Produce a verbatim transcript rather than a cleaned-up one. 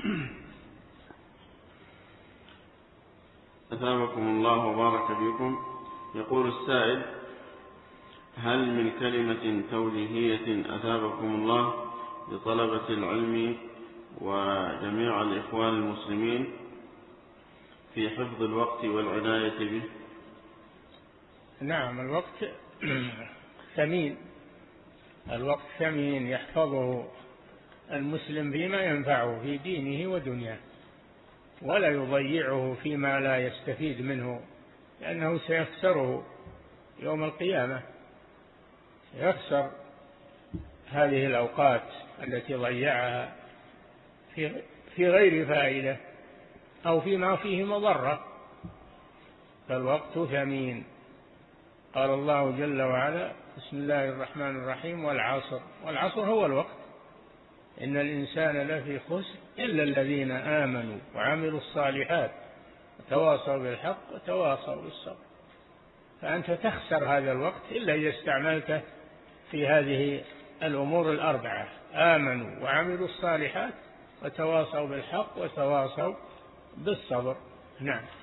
أثابكم الله وبارك فيكم. يقول السائل: هل من كلمة توجيهية أثابكم الله لطلبة العلم وجميع الإخوان المسلمين في حفظ الوقت والعناية به؟ نعم، الوقت ثمين، الوقت ثمين يحفظه المسلم فيما ينفعه في دينه ودنياه، ولا يضيعه فيما لا يستفيد منه، لأنه سيخسره يوم القيامة، يخسر هذه الأوقات التي ضيعها في في غير فائدة أو فيما فيه مضرة. فالوقت ثمين. قال الله جل وعلا: بسم الله الرحمن الرحيم: والعصر. والعصر هو الوقت. إن الإنسان لفي خسر إلا الذين آمنوا وعملوا الصالحات وتواصوا بالحق وتواصوا بالصبر. فأنت تخسر هذا الوقت إلا إذا استعملته في هذه الأمور الأربعة: آمنوا وعملوا الصالحات وتواصوا بالحق وتواصوا بالصبر. نعم.